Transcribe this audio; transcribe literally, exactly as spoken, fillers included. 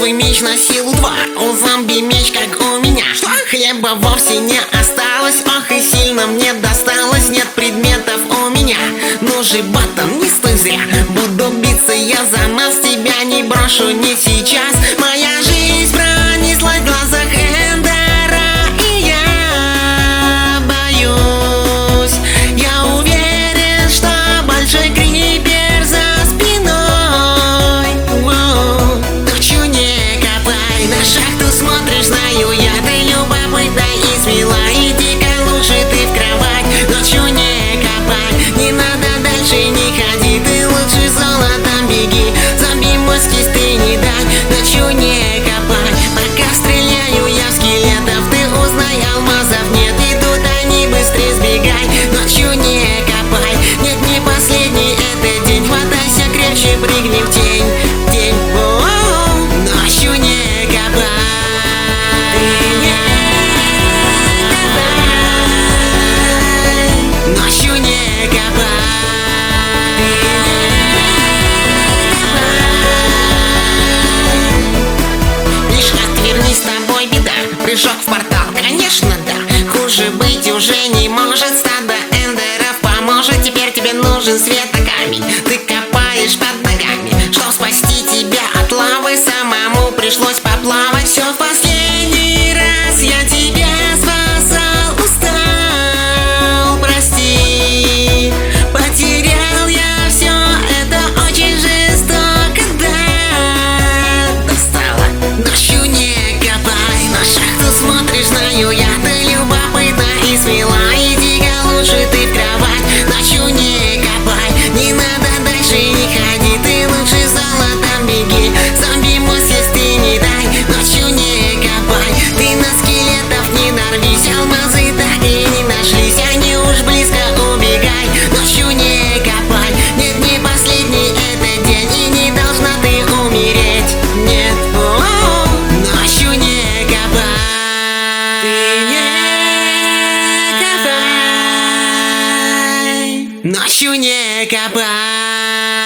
твой меч на силу два. У зомби меч, как у меня. Что? Хлеба вовсе не осталось. Ох, и сильно мне досталось. Нет предметов у меня. Ну же, батон, не стой зря. Буду биться я за нас. Тебя не брошу, не сейчас. Моя жизнь пронеслась в глазах Эндера, и я боюсь. Я уверен, что большой крипер за спиной. Воу. Тучу не копай, на шахту смотришь, знаю я. Ты любопытна и смела, иди-ка лучше ты в кровать. Ночью не копай, не надо дальше не ходи. Ты лучше золотом беги, зомби мостись ты не дай. Ночью не копай, пока стреляю я в скелетов. Ты узнай, алмазов нет, и тут они быстрее сбегай. Ночью не копай, нет, не последний этот день. Хватайся крепче, прыгни в тень, тень. О-о-о. Ночью не копай, ночью не копай. Лишь отверни, с тобой беда. Прыжок в портал, конечно, да. Хуже быть уже не может. Стадо эндеров поможет. Теперь тебе нужен светокамень. Ты копаешь под ногами, чтоб спасти тебя от лавы. Самому пришлось поплавать. Все в последний раз я тебя спасал. Устал, прости. Потерял я все, это очень жестоко, да. Достала. Ночью не копай, на шахту смотришь, знаю я. Ты любопытна и смела, иди-ка лучше ты в кровать. Ночью не копай, не надо дальше не ходи. Ты лучше золотом беги, зомби мост есть ты не дай. Ночью не копай, ты на скелетов не нарвись. Алмазы так и не нашлись, они уж близко, убегай. Ночью не копай, нет, не последний этот день, и не должна ты умереть, нет. О-о-о. Ночью не копай, ты не копай, ночью не копай.